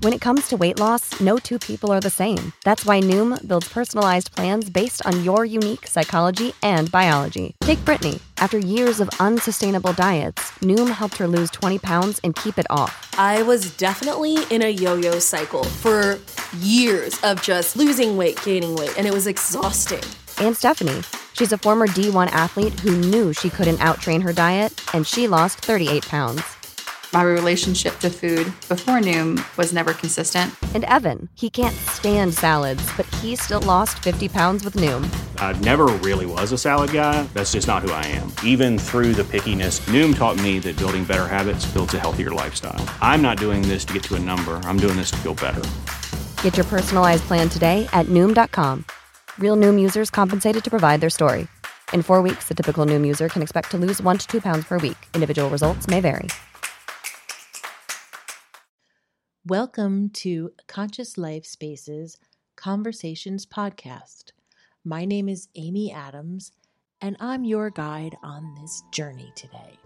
When it comes to weight loss, no two people are the same. That's why Noom builds personalized plans based on your unique psychology and biology. Take Brittany. After years of unsustainable diets, Noom helped her lose 20 pounds and keep it off. I was definitely in a yo-yo cycle for years of just losing weight, gaining weight, and it was exhausting. And Stephanie. She's a former D1 athlete who knew she couldn't outtrain her diet, and she lost 38 pounds. My relationship to food before Noom was never consistent. And Evan, he can't stand salads, but he still lost 50 pounds with Noom. I never really was a salad guy. That's just not who I am. Even through the pickiness, Noom taught me that building better habits builds a healthier lifestyle. I'm not doing this to get to a number. I'm doing this to feel better. Get your personalized plan today at Noom.com. Real Noom users compensated to provide their story. In 4 weeks, the typical Noom user can expect to lose 1 to 2 pounds per week. Individual results may vary. Welcome to Conscious Life Spaces Conversations Podcast. My name is Amy Adams, and I'm your guide on this journey today.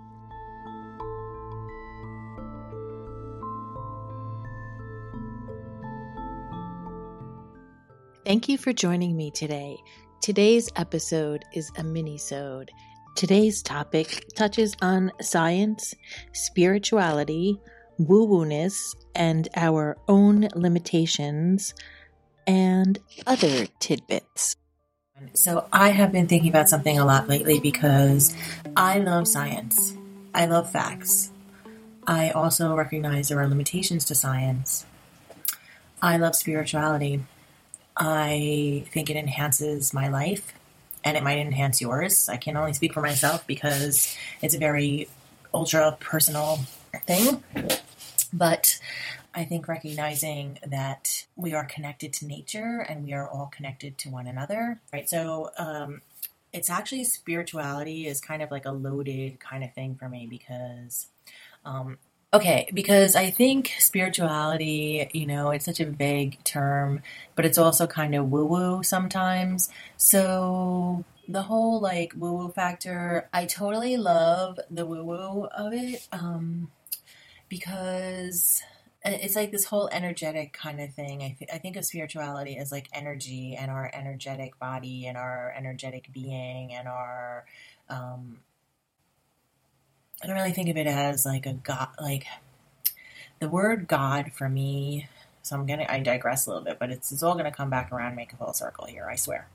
Thank you for joining me today. Today's episode is a mini-sode. Today's topic touches on science, spirituality, woo-woo-ness, and our own limitations, and other tidbits. So I have been thinking about something a lot lately because I love science. I love facts. I also recognize there are limitations to science. I love spirituality. I think it enhances my life, and it might enhance yours. I can only speak for myself because it's a very ultra-personal thing. But I think recognizing that we are connected to nature and we are all connected to one another, right? So it's actually spirituality is kind of like a loaded kind of thing for me because I think spirituality, it's such a vague term, but it's also kind of woo-woo sometimes. So the whole like woo-woo factor, I totally love the woo-woo of it. Because it's like this whole energetic kind of thing. I think of spirituality as like energy and our energetic body and our energetic being and our, I don't really think of it as like a God, like the word God for me. So I digress a little bit, but it's all going to come back around and make a full circle here, I swear.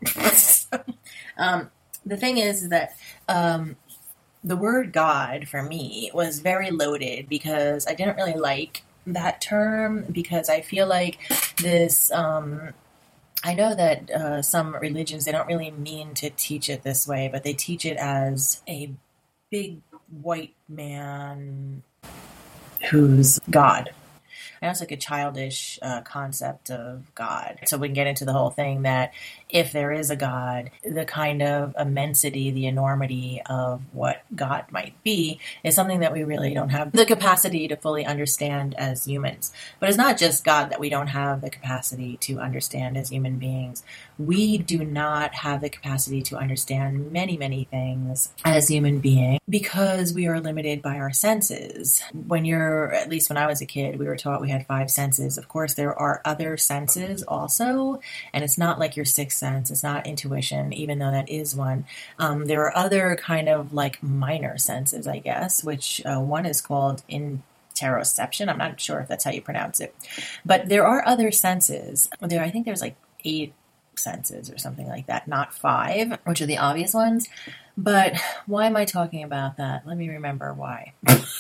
The thing is that, the word God for me was very loaded because I didn't really like that term because I feel like this, I know that some religions, they don't really mean to teach it this way, but they teach it as a big white man who's God. I know it's like a childish concept of God. So we can get into the whole thing that if there is a God, the kind of immensity, the enormity of what God might be is something that we really don't have the capacity to fully understand as humans. But it's not just God that we don't have the capacity to understand as human beings. We do not have the capacity to understand many, many things as human beings because we are limited by our senses. At least when I was a kid, we were taught we had 5 senses. Of course, there are other senses also, and it's not like your sixth sense. It's not intuition, even though that is one. There are other kind of like minor senses, I guess, which one is called interoception. I'm not sure if that's how you pronounce it. But there are other senses. I think there's like 8 senses or something like that, not 5, which are the obvious ones. But why am I talking about that? Let me remember why.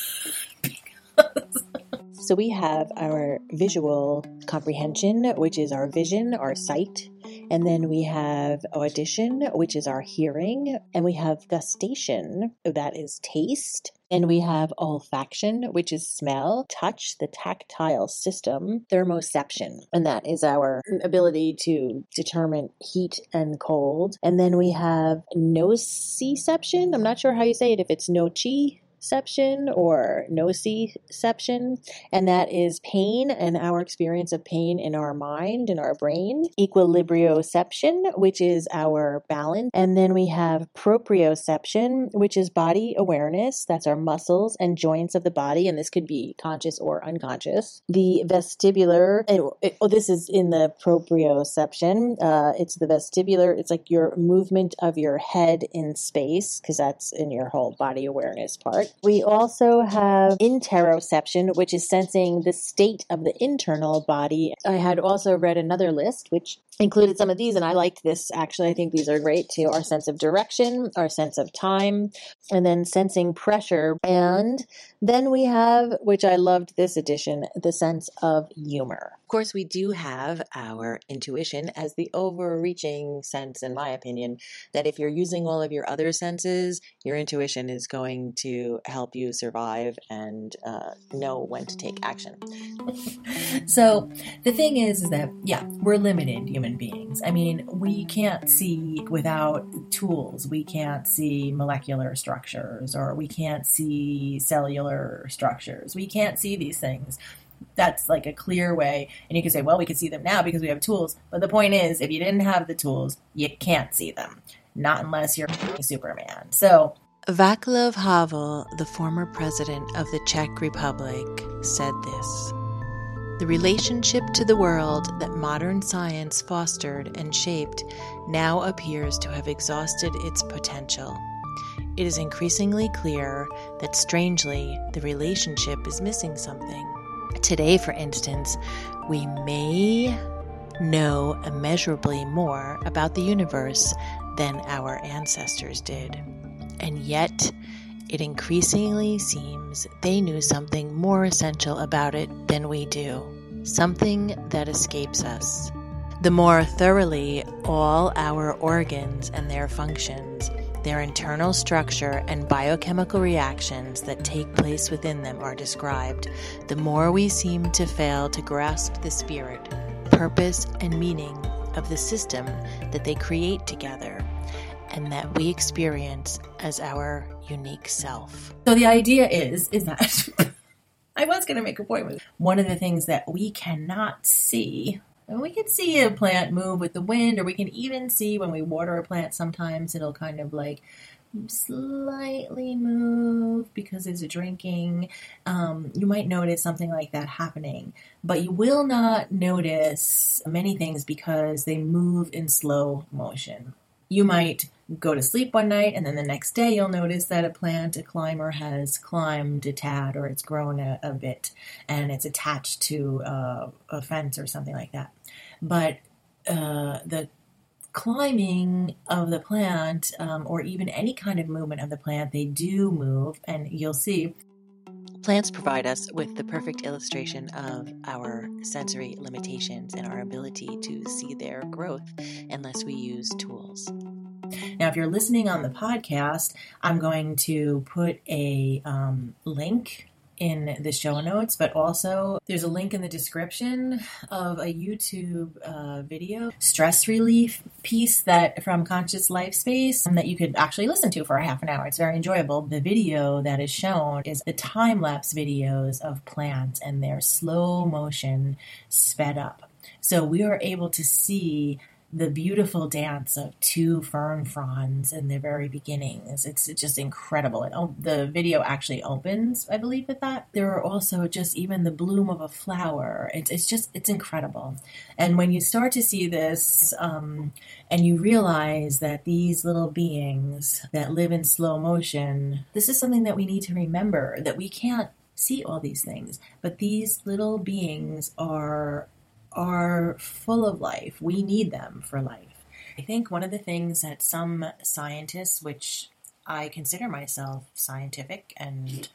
So we have our visual comprehension, which is our vision, our sight. And then we have audition, which is our hearing. And we have gustation, that is taste. And we have olfaction, which is smell, touch, the tactile system, thermoception, and that is our ability to determine heat and cold. And then we have nociception. I'm not sure how you say it, if it's noci proprioception or nociception, and that is pain and our experience of pain in our mind, in our brain. Equilibrioception, which is our balance. And then we have proprioception, which is body awareness. That's our muscles and joints of the body, and this could be conscious or unconscious. The vestibular, this is in the proprioception. It's the vestibular. It's like your movement of your head in space, because that's in your whole body awareness part. We also have interoception, which is sensing the state of the internal body. I had also read another list, which included some of these, and I liked this actually. I think these are great too. Our sense of direction, our sense of time, and then sensing pressure. And then we have, which I loved this edition, the sense of humor. Of course, we do have our intuition as the overreaching sense, in my opinion, that if you're using all of your other senses, your intuition is going to help you survive and know when to take action. So the thing is that, yeah, we're limited human beings. I mean, we can't see without tools. We can't see molecular structures, or we can't see cellular structures. We can't see these things. That's like a clear way. And you can say, well, we can see them now because we have tools. But the point is, if you didn't have the tools, you can't see them. Not unless you're Superman. So Václav Havel, the former president of the Czech Republic, said this: "The relationship to the world that modern science fostered and shaped now appears to have exhausted its potential. It is increasingly clear that, strangely, the relationship is missing something. Today, for instance, we may know immeasurably more about the universe than our ancestors did, and yet it increasingly seems they knew something more essential about it than we do, something that escapes us. The more thoroughly all our organs and their functions, their internal structure and biochemical reactions that take place within them are described, the more we seem to fail to grasp the spirit, purpose, and meaning of the system that they create together, and that we experience as our unique self." So the idea is that I was going to make a point with one of the things that we cannot see. And we can see a plant move with the wind, or we can even see when we water a plant, sometimes it'll kind of like slightly move because it's drinking. You might notice something like that happening, but you will not notice many things because they move in slow motion. You might go to sleep one night, and then the next day you'll notice that a climber has climbed a tad, or it's grown a bit, and it's attached to a fence or something like that. But the climbing of the plant, or even any kind of movement of the plant, they do move, and you'll see. Plants provide us with the perfect illustration of our sensory limitations and our ability to see their growth unless we use tools. Now, if you're listening on the podcast, I'm going to put a link in the show notes, but also there's a link in the description of a YouTube video, stress relief piece that from Conscious Life Space that you could actually listen to for a half an hour. It's very enjoyable. The video that is shown is the time-lapse videos of plants and their slow motion sped up. So we are able to see the beautiful dance of two fern fronds in the very beginnings. It's just incredible. The video actually opens, I believe, with that. There are also just even the bloom of a flower. It's incredible. And when you start to see this, and you realize that these little beings that live in slow motion, this is something that we need to remember, that we can't see all these things, but these little beings are full of life. We need them for life. I think one of the things that some scientists, which I consider myself scientific and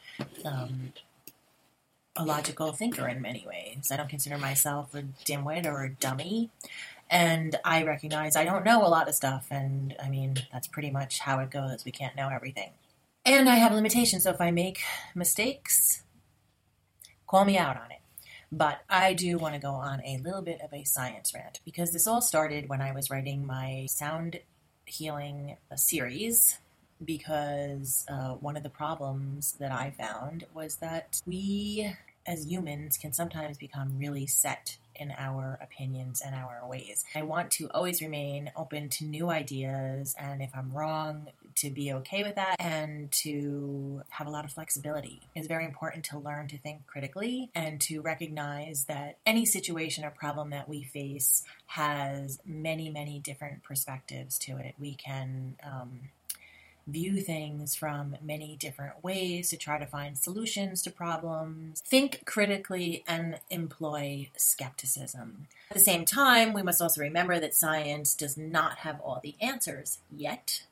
a logical thinker in many ways. I don't consider myself a dimwit or a dummy. And I recognize I don't know a lot of stuff. And I mean, that's pretty much how it goes. We can't know everything. And I have limitations. So if I make mistakes, call me out on it. But I do want to go on a little bit of a science rant, because this all started when I was writing my sound healing series because one of the problems that I found was that we as humans can sometimes become really set in our opinions and our ways. I want to always remain open to new ideas, and if I'm wrong, to be okay with that and to have a lot of flexibility. It's very important to learn to think critically and to recognize that any situation or problem that we face has many, many different perspectives to it. We can view things from many different ways to try to find solutions to problems. Think critically and employ skepticism. At the same time, we must also remember that science does not have all the answers yet.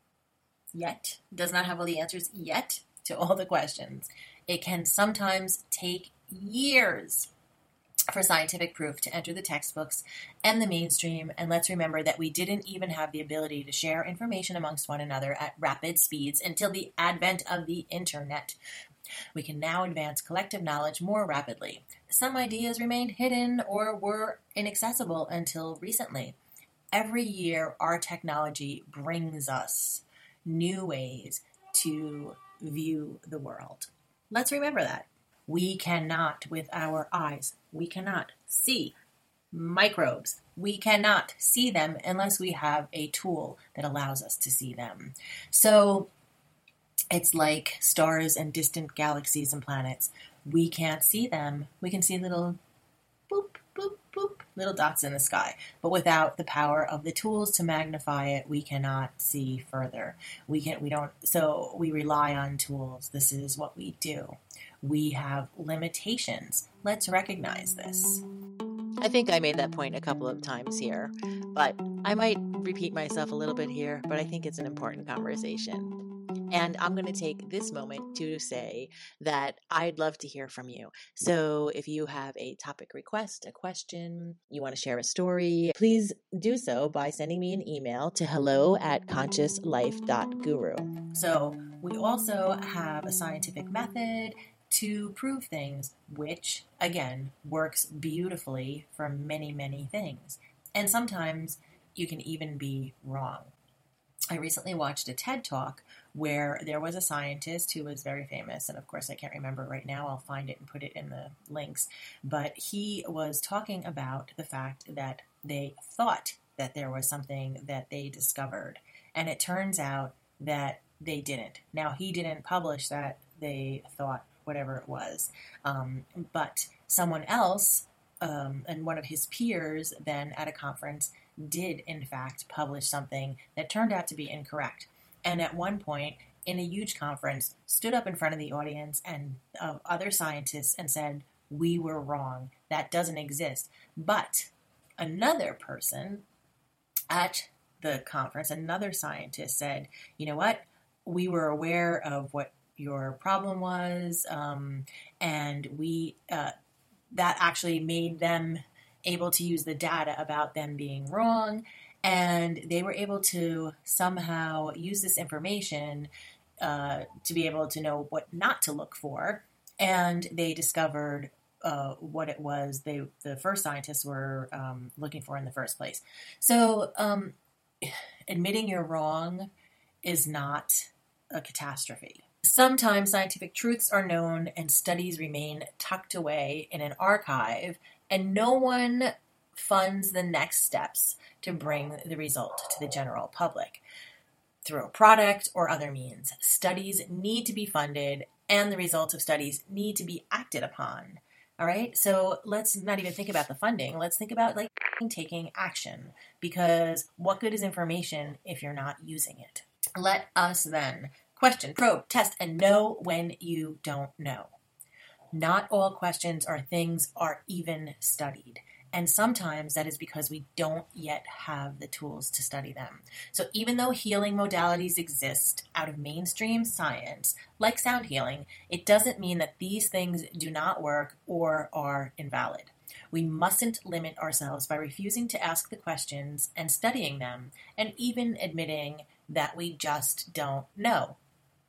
Does not have all the answers yet to all the questions. It can sometimes take years for scientific proof to enter the textbooks and the mainstream, and let's remember that we didn't even have the ability to share information amongst one another at rapid speeds until the advent of the internet. We can now advance collective knowledge more rapidly. Some ideas remained hidden or were inaccessible until recently. Every year, our technology brings us new ways to view the world. Let's remember that. We cannot, with our eyes, we cannot see microbes. We cannot see them unless we have a tool that allows us to see them. So it's like stars and distant galaxies and planets. We can't see them. We can see little boop, boop, boop, little dots in the sky. But without the power of the tools to magnify it, we cannot see further. So we rely on tools. This is what we do. We have limitations. Let's recognize this. I think I made that point a couple of times here, but I might repeat myself a little bit here, but I think it's an important conversation. And I'm going to take this moment to say that I'd love to hear from you. So if you have a topic request, a question, you want to share a story, please do so by sending me an email to hello@consciouslife.guru. So we also have a scientific method to prove things, which, again, works beautifully for many, many things. And sometimes you can even be wrong. I recently watched a TED Talk where there was a scientist who was very famous, and of course I can't remember right now, I'll find it and put it in the links, but he was talking about the fact that they thought that there was something that they discovered, and it turns out that they didn't. Now, he didn't publish that they thought whatever it was, but someone else and one of his peers then at a conference did in fact publish something that turned out to be incorrect. And at one point in a huge conference stood up in front of the audience and other scientists and said, "We were wrong. That doesn't exist." But another person at the conference, another scientist said, "You know what? We were aware of what your problem was, and we that actually made them able to use the data about them being wrong, and they were able to somehow use this information to be able to know what not to look for, and they discovered what it was the first scientists were looking for in the first place." So admitting you're wrong is not a catastrophe. Sometimes scientific truths are known and studies remain tucked away in an archive, and no one funds the next steps to bring the result to the general public through a product or other means. Studies need to be funded, and the results of studies need to be acted upon. All right, so let's not even think about the funding. Let's think about taking action, because what good is information if you're not using it? Let us then question, probe, test, and know when you don't know. Not all questions or things are even studied. And sometimes that is because we don't yet have the tools to study them. So even though healing modalities exist out of mainstream science, like sound healing, it doesn't mean that these things do not work or are invalid. We mustn't limit ourselves by refusing to ask the questions and studying them, and even admitting that we just don't know.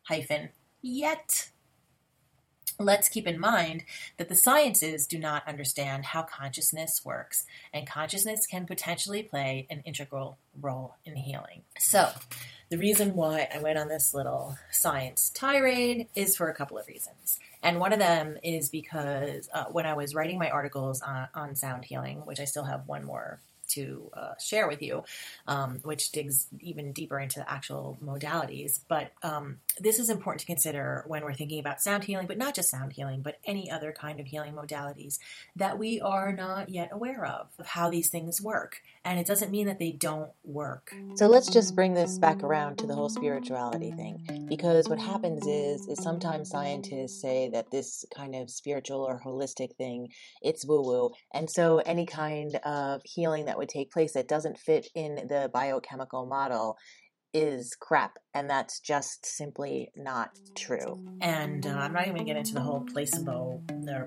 Yet. Let's keep in mind that the sciences do not understand how consciousness works, and consciousness can potentially play an integral role in healing. So, The reason why I went on this little science tirade is for a couple of reasons. And one of them is because when I was writing my articles on sound healing, which I still have one more to share with you, which digs even deeper into the actual modalities. But this is important to consider when we're thinking about sound healing, but not just sound healing, but any other kind of healing modalities that we are not yet aware of how these things work. And it doesn't mean that they don't work. So let's just bring this back around to the whole spirituality thing, because what happens is sometimes scientists say that this kind of spiritual or holistic thing, it's woo-woo. And so any kind of healing that would take place that doesn't fit in the biochemical model is crap, and that's just simply not true. And I'm not even going to get into the whole placebo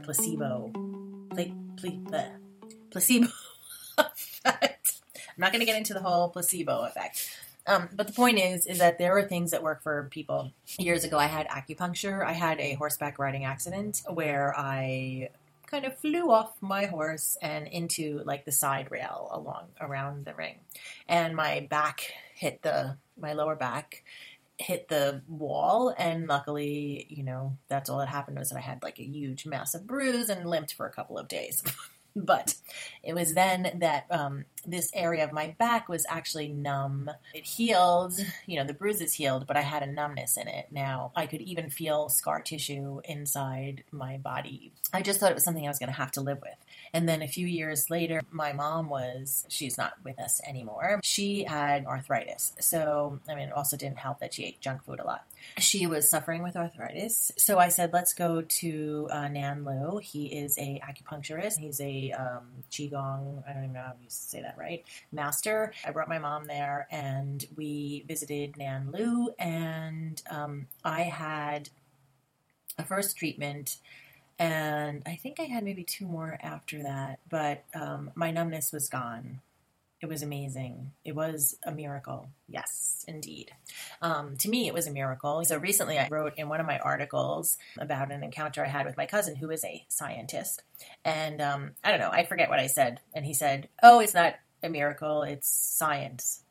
effect. I'm not going to get into the whole placebo effect. But the point is that there are things that work for people. Years ago, I had acupuncture. I had a horseback riding accident where I kind of flew off my horse and into like the side rail around the ring. And my back my lower back hit the wall. And luckily, that's all that happened was that I had like a huge massive bruise and limped for a couple of days. But it was then that this area of my back was actually numb. It healed, the bruises healed, but I had a numbness in it. Now, I could even feel scar tissue inside my body. I just thought it was something I was going to have to live with. And then a few years later, my mom she's not with us anymore. She had arthritis. So, it also didn't help that she ate junk food a lot. She was suffering with arthritis. So I said, let's go to Nan Lu. He is a acupuncturist. He's a Qigong, I don't even know how you say that right, master. I brought my mom there and we visited Nan Lu, and I had a first treatment, and I think I had maybe 2 more after that, but my numbness was gone. It was amazing. It was a miracle. Yes, indeed. To me, it was a miracle. So recently I wrote in one of my articles about an encounter I had with my cousin who is a scientist. And I don't know, I forget what I said. And he said, oh, it's not a miracle, it's science.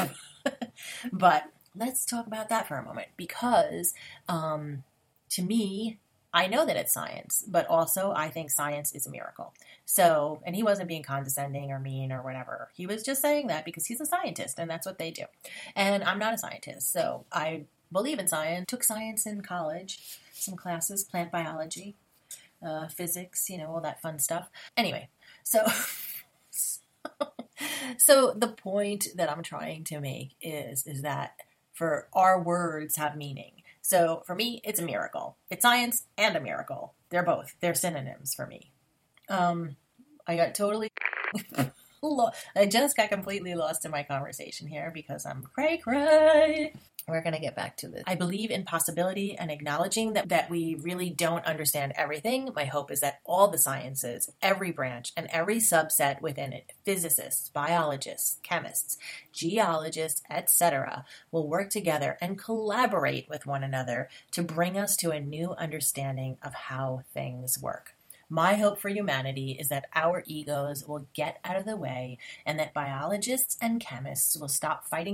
But let's talk about that for a moment, because to me, I know that it's science, but also I think science is a miracle. So, and he wasn't being condescending or mean or whatever. He was just saying that because he's a scientist and that's what they do. And I'm not a scientist, so I believe in science. Took science in college, some classes, plant biology, physics, all that fun stuff. Anyway, so the point that I'm trying to make is that for our words have meaning. So for me, it's a miracle. It's science and a miracle. They're synonyms for me. I got totally, I just got completely lost in my conversation here because I'm cray. We're going to get back to this. I believe in possibility and acknowledging that we really don't understand everything. My hope is that all the sciences, every branch and every subset within it, physicists, biologists, chemists, geologists, etc., will work together and collaborate with one another to bring us to a new understanding of how things work. My hope for humanity is that our egos will get out of the way and that biologists and chemists will stop fighting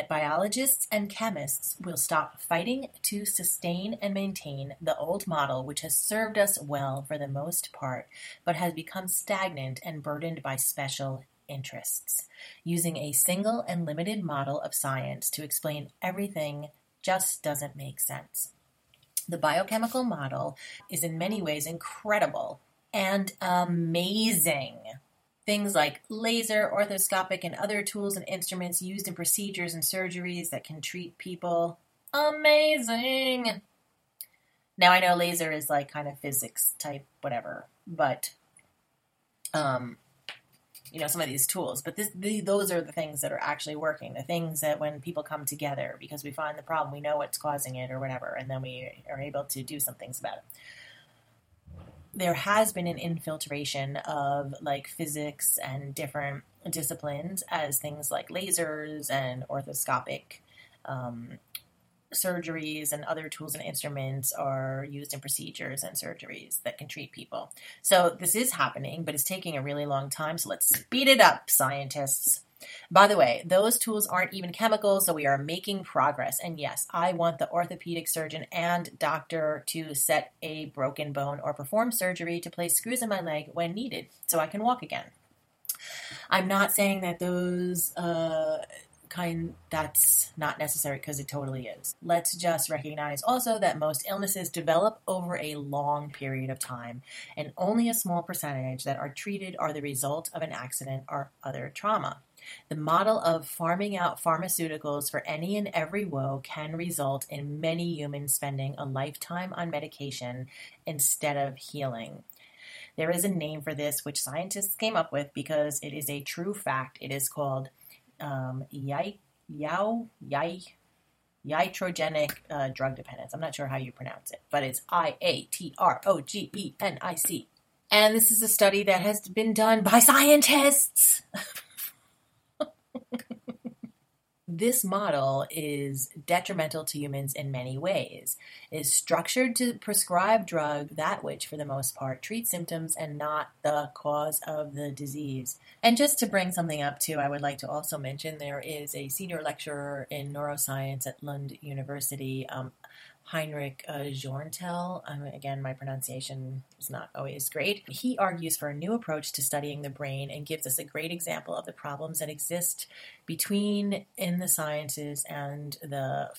to sustain and maintain the old model which has served us well for the most part, but has become stagnant and burdened by special interests. Using a single and limited model of science to explain everything just doesn't make sense. The biochemical model is in many ways incredible and amazing. Things like laser, orthoscopic, and other tools and instruments used in procedures and surgeries that can treat people. Amazing! Now I know laser is like kind of physics type whatever, but some of these tools, but those are the things that are actually working, the things that when people come together because we find the problem, we know what's causing it or whatever, and then we are able to do some things about it. There has been an infiltration of like physics and different disciplines as things like lasers and orthoscopic surgeries and other tools and instruments are used in procedures and surgeries that can treat people. So this is happening, but it's taking a really long time. So let's speed it up, scientists. By the way, those tools aren't even chemicals, so we are making progress. And yes, I want the orthopedic surgeon and doctor to set a broken bone or perform surgery to place screws in my leg when needed so I can walk again. I'm not saying that that's not necessary, because it totally is. Let's just recognize also that most illnesses develop over a long period of time, and only a small percentage that are treated are the result of an accident or other trauma. The model of farming out pharmaceuticals for any and every woe can result in many humans spending a lifetime on medication instead of healing. There is a name for this which scientists came up with because it is a true fact. It is called iatrogenic drug dependence. I'm not sure how you pronounce it, but it's IATROGENIC. And this is a study that has been done by scientists. This model is detrimental to humans in many ways. It is structured to prescribe drug that which, for the most part, treats symptoms and not the cause of the disease. And just to bring something up too, I would like to also mention there is a senior lecturer in neuroscience at Lund University, Heinrich Jorntel. Again, my pronunciation is not always great. He argues for a new approach to studying the brain and gives us a great example of the problems that exist in the sciences and the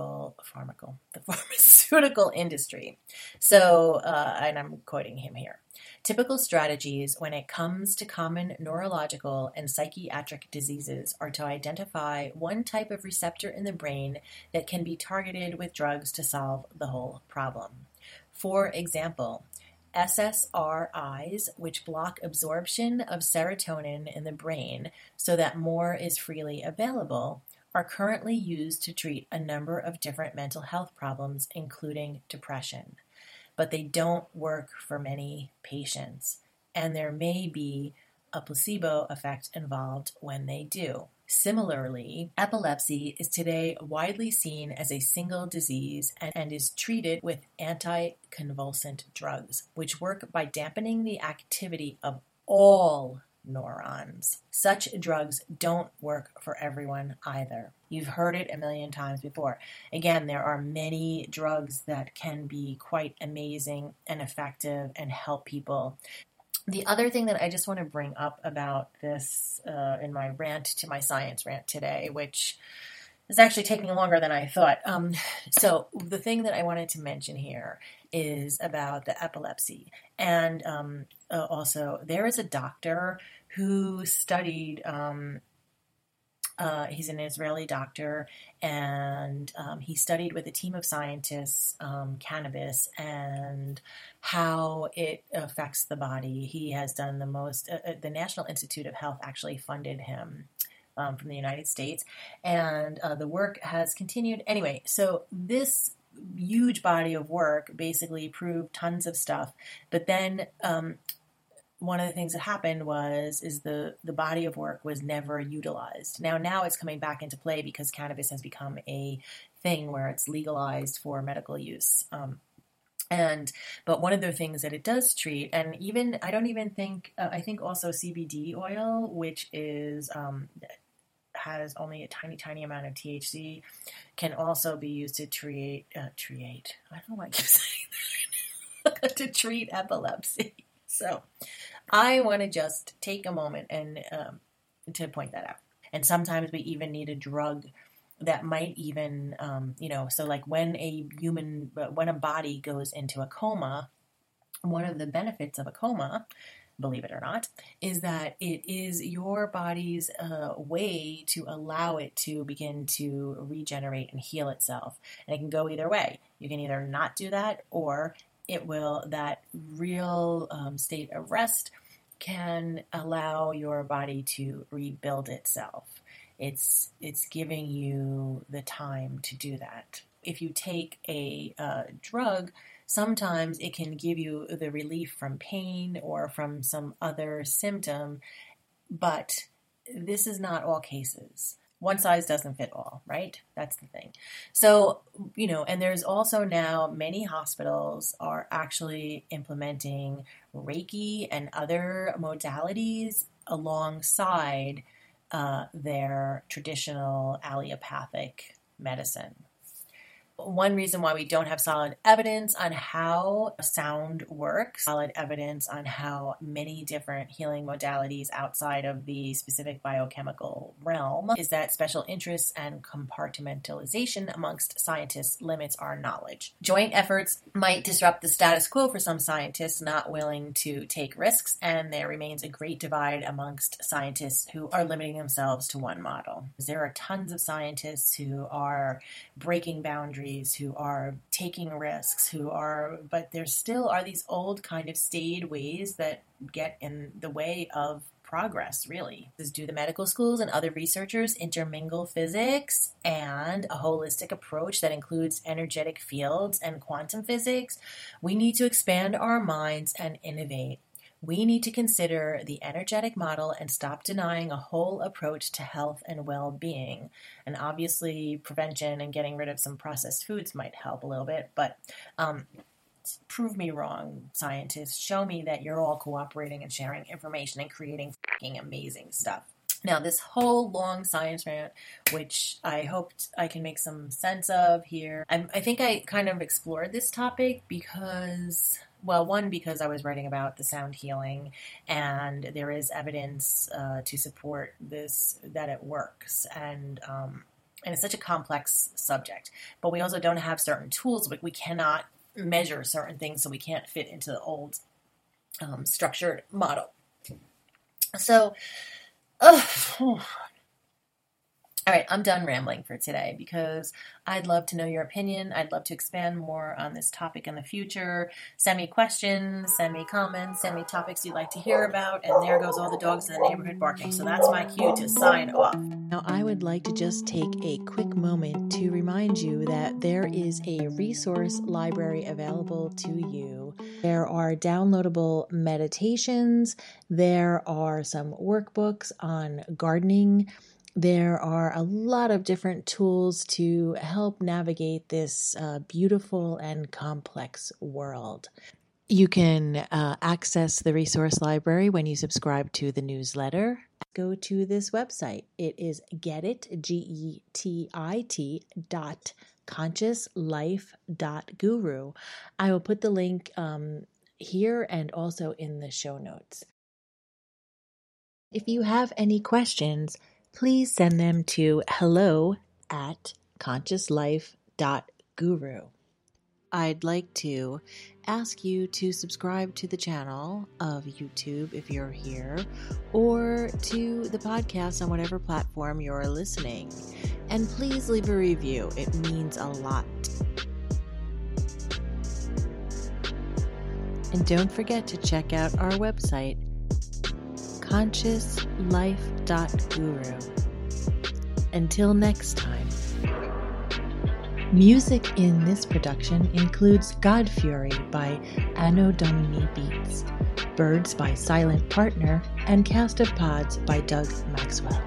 pharmaceutical industry. So, and I'm quoting him here. Typical strategies when it comes to common neurological and psychiatric diseases are to identify one type of receptor in the brain that can be targeted with drugs to solve the whole problem. For example, SSRIs, which block absorption of serotonin in the brain so that more is freely available, are currently used to treat a number of different mental health problems, including depression. But they don't work for many patients, and there may be a placebo effect involved when they do. Similarly, epilepsy is today widely seen as a single disease and is treated with anticonvulsant drugs, which work by dampening the activity of all neurons. Such drugs don't work for everyone either. You've heard it a million times before. Again, there are many drugs that can be quite amazing and effective and help people. The other thing that I just want to bring up about this in my science rant today, which is actually taking longer than I thought. So the thing that I wanted to mention here is about the epilepsy. And also, there is a doctor who studied, he's an Israeli doctor, and he studied with a team of scientists cannabis and how it affects the body. He has done the most, the National Institute of Health actually funded him from the United States, and the work has continued. Anyway, so this huge body of work basically proved tons of stuff, but then one of the things that happened is the body of work was never utilized. Now it's coming back into play because cannabis has become a thing where it's legalized for medical use. But one of the things that it does treat, and even I think also CBD oil, which is has only a tiny amount of THC, can also be used to treat. I don't know why I keep saying that. To treat epilepsy. So I want to just take a moment and to point that out. And sometimes we even need a drug that might even, so like when a body goes into a coma, one of the benefits of a coma, believe it or not, is that it is your body's way to allow it to begin to regenerate and heal itself. And it can go either way. You can either not do that, or that real state of rest can allow your body to rebuild itself. It's giving you the time to do that. If you take a drug, sometimes it can give you the relief from pain or from some other symptom, but this is not all cases. One size doesn't fit all, right? That's the thing. So, and there's also now many hospitals are actually implementing Reiki and other modalities alongside their traditional allopathic medicine. One reason why we don't have solid evidence on how sound works, solid evidence on how many different healing modalities outside of the specific biochemical realm, is that special interests and compartmentalization amongst scientists limits our knowledge. Joint efforts might disrupt the status quo for some scientists not willing to take risks, and there remains a great divide amongst scientists who are limiting themselves to one model. There are tons of scientists who are breaking boundaries, who are taking risks, but there still are these old kind of staid ways that get in the way of progress, really. Do the medical schools and other researchers intermingle physics and a holistic approach that includes energetic fields and quantum physics? We need to expand our minds and innovate. We need to consider the energetic model and stop denying a whole approach to health and well-being. And obviously, prevention and getting rid of some processed foods might help a little bit, but prove me wrong, scientists. Show me that you're all cooperating and sharing information and creating fucking amazing stuff. Now, this whole long science rant, which I hoped I can make some sense of here, I think I kind of explored this topic because... Well, one, because I was writing about the sound healing, and there is evidence to support this, that it works. And it's such a complex subject. But we also don't have certain tools. We cannot measure certain things, so we can't fit into the old structured model. So, all right, I'm done rambling for today because I'd love to know your opinion. I'd love to expand more on this topic in the future. Send me questions, send me comments, send me topics you'd like to hear about, and there goes all the dogs in the neighborhood barking. So that's my cue to sign off. Now, I would like to just take a quick moment to remind you that there is a resource library available to you. There are downloadable meditations. There are some workbooks on gardening. There are a lot of different tools to help navigate this beautiful and complex world. You can access the resource library when you subscribe to the newsletter. Go to this website. It is getit, GETIT.consciouslife.guru. I will put the link here and also in the show notes. If you have any questions, please send them to hello@consciouslife.guru. I'd like to ask you to subscribe to the channel of YouTube if you're here, or to the podcast on whatever platform you're listening. And please leave a review. It means a lot. And don't forget to check out our website, consciouslife.guru. Until next time. Music in this production includes God Fury by Anno Domini Beats, Birds by Silent Partner, and Cast of Pods by Doug Maxwell.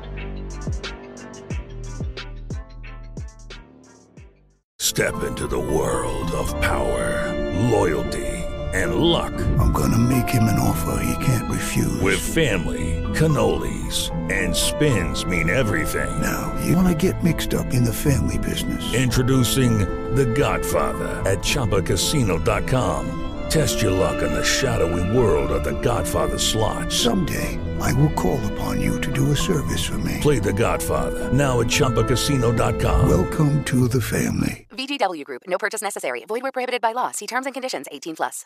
Step into the world of power, loyalty, and luck. I'm gonna make him an offer he can't refuse. With family, cannolis, and spins mean everything. Now, you wanna get mixed up in the family business. Introducing The Godfather at ChumbaCasino.com. Test your luck in the shadowy world of The Godfather slot. Someday, I will call upon you to do a service for me. Play The Godfather, now at ChumbaCasino.com. Welcome to the family. VGW Group. No purchase necessary. Void where prohibited by law. See terms and conditions. 18+.